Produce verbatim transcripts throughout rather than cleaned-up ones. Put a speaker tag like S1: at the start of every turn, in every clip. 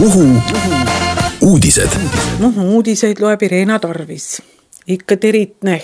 S1: Muhu uudised.
S2: Muhu uudiseid loeb Irena Tarvis. Ikka teritne.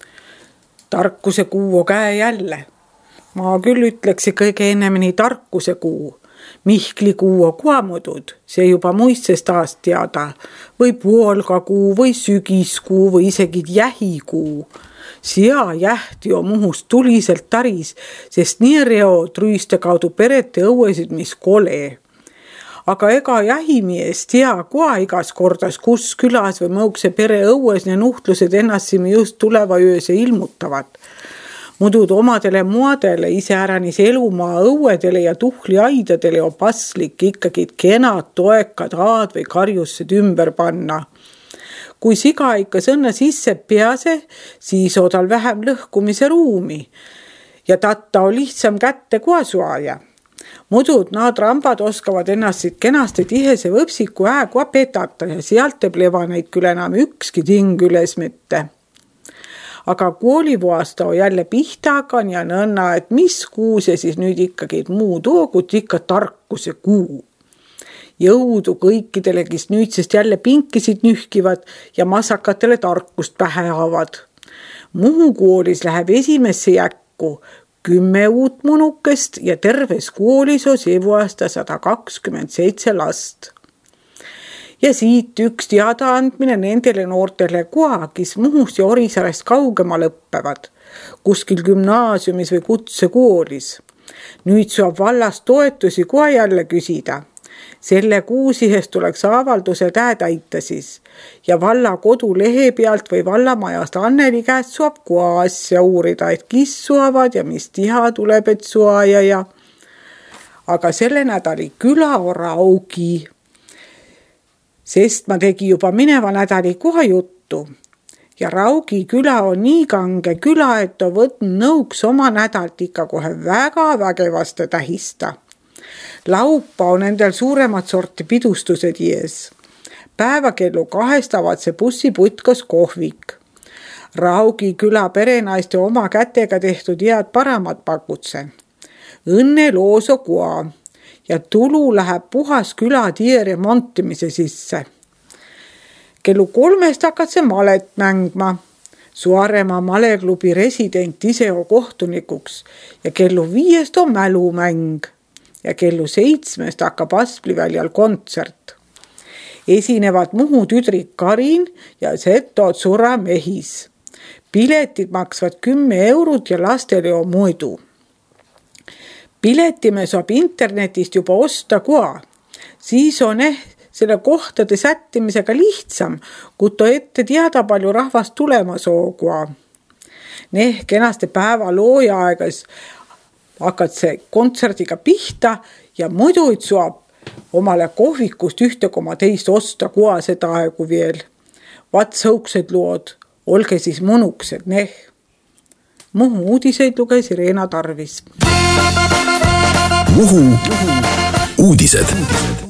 S2: Tarkuse kuu on käe jälle. Ma küll ütleksi kõige ennemini tarkuse kuu. Mihkli kuu on kuamudud, see juba muistest aast teada. Või puolga kuu, või sügiskuu, või isegi jähikuu. Sia jähti on Muhust tuliselt taris, sest nii reo trüüste kaudu perete õuesid, mis kole. Aga ega jähimies tea, kua igas kordas, kus külas või mõukse pere õues ne nuhtlused ennassimi just tuleva ööse ilmutavad. Mudud omadele muadele, iseäranis elumaa õuedele ja tuhliaidadele on paslik ikkagi kenad, toekad, aad või karjussed ümber panna. Kui siga ikka sõnna sisse pease, siis on tal vähem lõhkumise ruumi ja tatta on lihtsam kätte kuasuaja. Mudud naad rambad oskavad ennast kenasti tihese võpsiku ääkua petata ja sealt teeb levaneid küll enam ükski ting üles mitte. Aga koolivuasta on jälle pihtagan ja nõnna, et mis kuu see siis nüüd ikkagi muu toogut ikka tarkuse kuu. Jõudu kõikidele, kes nüüdsest jälle pinkisid nühkivad ja masakatele tarkust pähe haavad. Muhu koolis läheb esimesse jäkku kümme uut munukest ja terves koolis on seevuaasta sada kakskümmend seitse last. Ja siit üks teada andmine nendele noortele kua, kes Muhust ja Orisaarest kaugemal õppevad, kuskil gümnaasiumis või kutsekoolis. Nüüd saab vallast toetusi kua jälle küsida. Selle kuusihest tuleks avalduse tähe täita siis ja valla kodulehe pealt või vallamajast Anneli käest saab kua asja uurida, et kis suavad ja mis tiha tuleb, et suaja ja. Aga selle nädali küla on Raugi, sest ma tegi juba mineva nädali koha juttu. Ja Raugi küla on nii kange küla, et on võtnud nõuks oma nädalt ikka kohe väga vägevaste tähista. Laupa on nendel suuremad sorti pidustused ees. Päeva kellu kahest avad see bussiputkas kohvik. Raugi küla perenaiste oma kätega tehtud head paramad pakutse. Õnne looso kua ja tulu läheb puhas küla tie remontimise sisse. Kellu kolmest hakkad see malet mängma. Suaremaa maleklubi resident ise on kohtunikuks ja kellu viiest on mälumäng. Ja kellu seitsmest hakkab Aspliväljal kontsert. Esinevad Muhu tüdrik Karin ja setod Sura Mehis. Piletid maksvad kümme eurot ja lastele on muidu. Piletime saab internetist juba osta kua. Siis on eh selle kohtade sättimisega lihtsam, kui to ette teada palju rahvast tulema soo kua. Neh kenaste päeva looja aegas hakkad see kontserdiga pihta ja muidu saab omale kohvikust ühte koma teist osta kua seda aegu veel. Vat sõuksed lood, olge siis munuksed, neh. Muhu uudiseid luges Irena Tarvis.
S1: Muhu uudised.